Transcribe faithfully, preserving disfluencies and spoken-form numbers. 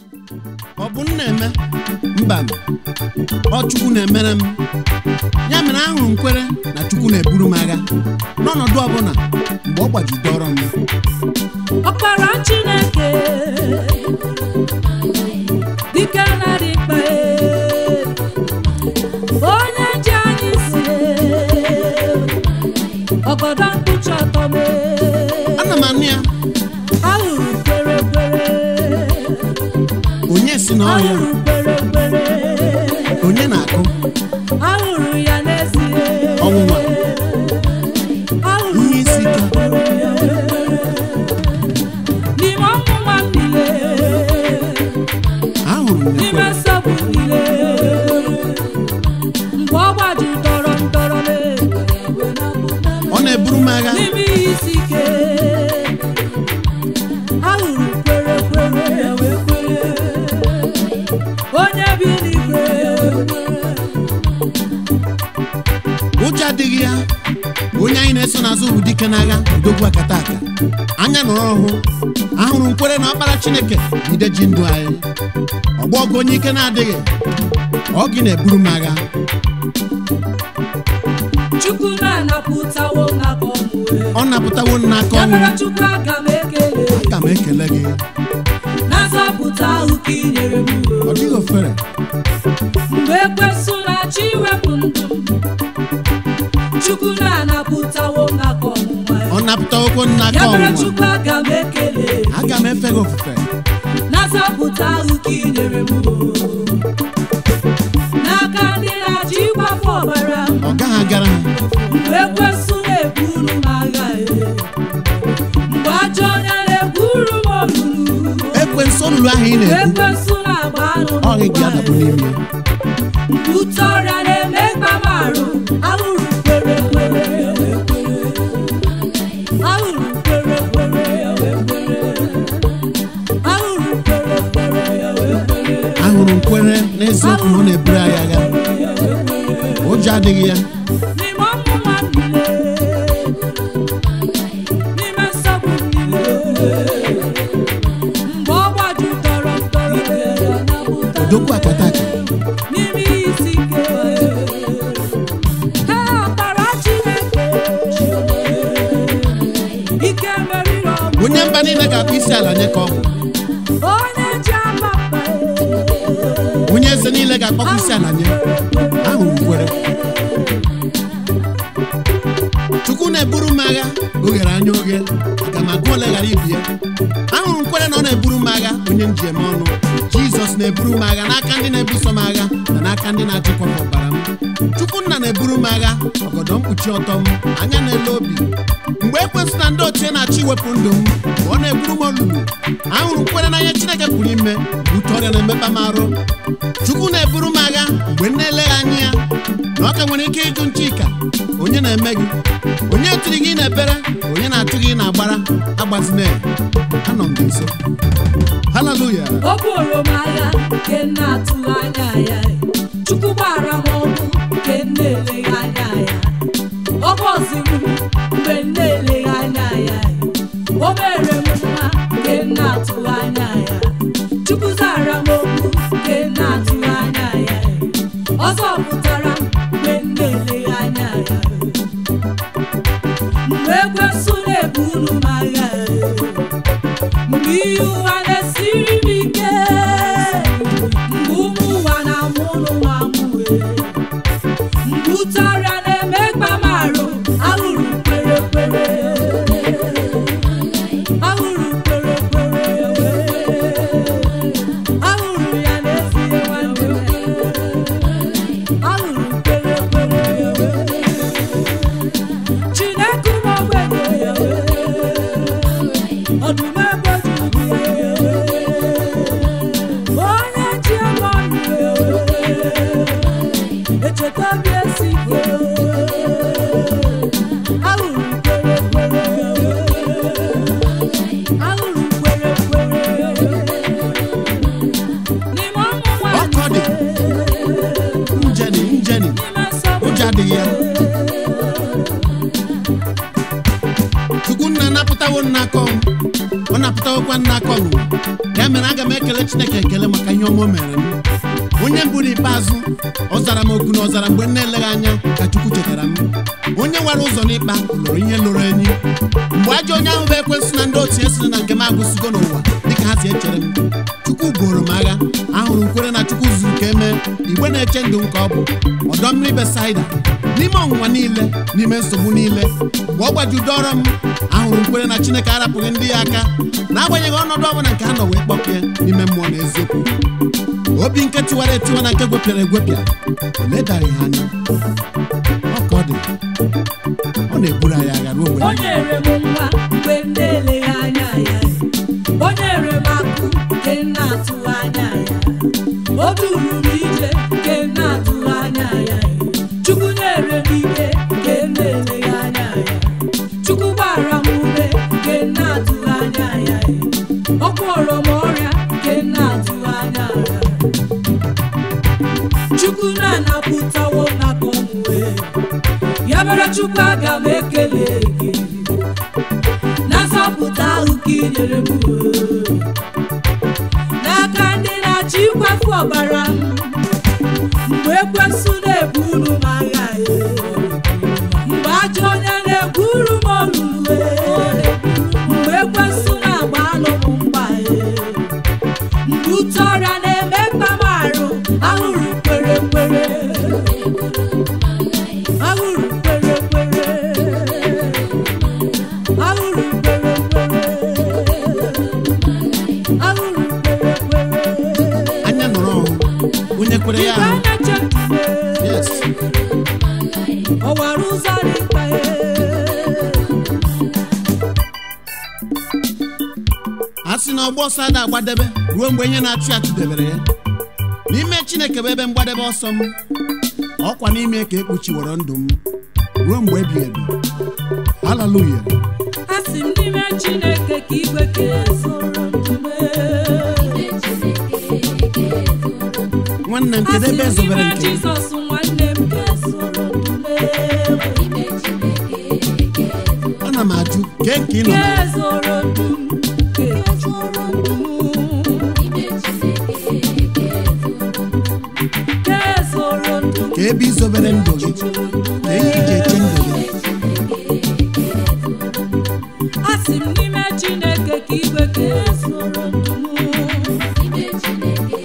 ọ bụ na-eme mba ọ Chukwu na-emere m ya mere ahụrụ m kwere na Chukwu na-eburu m agha n'ọnọdụ ọbụla mgbe ọ gbajidoro m. Ọkpara Chineke dike narị ikpe onye ji anyị si ọgọdọ mkpuchi ọtọ m ana m anụ ya ahụrụ kwere kwere onye si na ọhịa onye na-akụ ahụrụ ya n'ezie ọnwụnwa ihe isi ike n'ime ọnwụnwa niile ahụrụ m n'ime nsogbu niile mgbe ọ gbajidoro ndọrọ ọ na-eburu m agha n'ime ihe isi ike ahụrụ kwere kwere onye bi n'igwe ụjọ adịghị ya onye anyị na-eso n'azụ bụ dike n'agha udogwu akata aka anya nọrọ ọhụ ahụrụ nkwere na ọkpara Chineke ideji ndụ anyị ọgbọ ọgụ onye ike na-adịghị ọ gị na-eburu m agha. Chukwu na-anapụtawo n'aka ọnwụ ọ napụtawo n'aka ya ọnwụ mere Chukwu aga m ekele aga m ekele gị na-azọpụta ahụ ka i nyere m ọ dịghị ofere mgbe ekwensu na-achọ iwepụ ndụ m Chukwu na-anapụtawo n'aka ọnwụnwa ọ napụtawokwo n'aka ya mere ọnwụnwa Chukwu aga m ekele aga m efe gị ofufe na-azọpụta ahụ ka i nyere m n'aka ndị na-achọ ịgbafu ọbara m ọ gaghị agara ha mgbe ekwensu na-eburu m agha mgbe ajọ onye na-eburu m olulu ekwensu olulu ahụ ị mgbe na-ebu ekwensu na-agba anụ ọ gị gị adabụ n'ime ute ọrịa na-emekpa m arụ ahụrụ kwere kwere ahụrụ kwere kwere ahụrụ kwere kwere ahụrụ nkwere n'eziokwu na ọ na-eburu anyị agha ụjọ adịghị ya n'ime ọmụma niile n'ime nsogbu niile mgbe ọ gbajidoro ndọrọ odogwu akata aka n'ime isi ike ha ọkpara Chineke ike meriri ọgwụ onye mba niile ga-akpụ isi ala nye ka ọ bụ onye ji ama mma onye eze niile ga-akpọkwa isi ala nye ahụrụ nkwere Chukwu na-eburu m agha oghere anya oghe aga m agụ ole ghara ibi ya ahụrụ nkwere na ọ na-eburu m agha onye njem ọnụ Jizọs na-eburu m agha n'aka ndị na-ebuso m agha na n'aka ndị na-achịkwa ọbara m Chukwu nna na-eburu m agha ọgọdọ mkpuchi ọtọ m anya na-ele obi mgbe ekwensu na ndị ochie na-achọ iwepụ ndụ m ọ na-eburu m olulu ahụrụ nkwere na ihe Chineke pụrụ ime bute ọrịa na-emekpa m arụ Chukwu na-eburu m agha mgbe m na-eleghị anya ya na ọ ka nwere ike ịjụ Nchika onye na-eme gị onye tiri gị na-ebere onye na-achụ gị na-agbara agbazina ya anọ m gị nso haleluya o buru m agha nke m na-atụghị anya ya Chukwu gbara m ọgwụ nke m na-eleghị anya ya ọ gọziri m mgbe m na-eleghị anya ya o mere m mma nke m na-atụghị anya ya Chukwu zara m okwu nke m na-atụghị anya ya ọ zọpụtara m mgbe m na-eleghị anya ya mgbe ekwensu na-eburu m agha mgbe ihe ụwa na-esiri m ike mgbe ụmụ ụwa na-amụ ụlọ nwa mụwe mgbe ute ọrịa na-emekpa m arụ ahụrụ kwere kwere ahụrụ kwere kwere ahụrụ ya n'ezie nwanne ahụrụ kwere kwere Chineke m ogbenye ọdụm ebe jubi onye ji ebe ọnụ echeta obi esi ike ahụrụ kwere kwere ahụrụ kwere kwere n'ime ọnwụnwa ọkọ dị njeni njeni n'ime nsogbu ụjọ adịghị ya Chukwu nna napụtawo n'aka ọ napụtawokwa n'aka ọnwụnwa ya mere aga m ekele na-ekele Chineke ekele maka ihe ọma o mere m. Onye mbụ n'ikpeazụ ọ zara m oku na ọ zara mgbe m na-eleghị anya ka Chukwu chetara m. Onye nwere ụzọ n'ịkpa lụrụ ihe lụrụ enyi. Mgbe ajọ onye ahụ bụ ekwensu na ndị otu esiri na nke m agụsigo n'ụwa dịka ha si echere m, Chukwu bụrụ m agha. Ahụrụ nkwere na Chukwu zuru ka emee igwe na-eche ndụ nke ọ bụ ọdọ mmiri Besaida n'ime ọnwụnwa niile, n'ime nsogbu niile. Mgbe ọ gbajudoro m, ahụrụ nkwere na Chineke arapụghị ndị ya aka n'agbanyeghị ọnọdụ ọbụla nke ha nọ wee kpọpịa n'ime mmụọ na eziokwu. Obi nke tiwara etiwa na nke gwepịara egwepịa eledaghị ha anya. Ọ ka ọ dị, ọ na-eburu anyị agha ruo mgbe o nyere m nwa mgbe m na-eleghị anya ya, o nyere m akụ nke m na-atụghị anya ya, o duru m ije nke m na-atụghị anya ya. Chukwu nyere m ike nke m na-eleghị anya ya, Chukwu gbara m ume nke m na-atụghị anya ya, ọ gwọrọ m ọrịa nke m na-atụghị anya ya. Chukwu na-anapụtawo n'aka ọnwụ, ya mere Chukwu aga m ekele gị na nzọpụta ahụ ka ị nyere m n'aka ndị na-achọ ikwefu ọbara m. Mgbe ekwensu na-eburu m agha, mgbe ajọ onye na-egwuru m olulu, mgbe ekwensu na-agba anụ m mgba, mgbe ute ọrịa na-eme mkpa m arụ, ahụrụ kwere kwere, ahụrụ kwere kwere, ahụrụ kwere kwere, ahụrụ kwere kwere. anya nọrọ ọhụụ onye kwere ya ahụ. Yes. Ọwara ụzọ n'ịkpa ya. A sị na ọgbọ ọsọ ada agbadebe ruo mgbe ihe na-achụ achụ debere ya. N'ime Chineke bụ ebe mgbadebe ọsọ m, ọkwa n'ime ka ekpuchiworo ndụ m ruo mgbe ebighị ebi. Haleluya. Asị m n'ime Chineke ka igwe ka ezoro ndụ m. Nwanne m kedu ebe ezobere nke m? Jizọs nwanne m ka ezoro ndụ m. Ana m ajụ kee nke ị nọ Ka na ezoro ndụ m, ka ezoro ndụ m. Ka ezoro ndụ m, ka ebe izobere ndụ gị, ka ihe iji eche ndụ gị. asị m n'ime Chineke ka igwe ka ezoro ndụ m.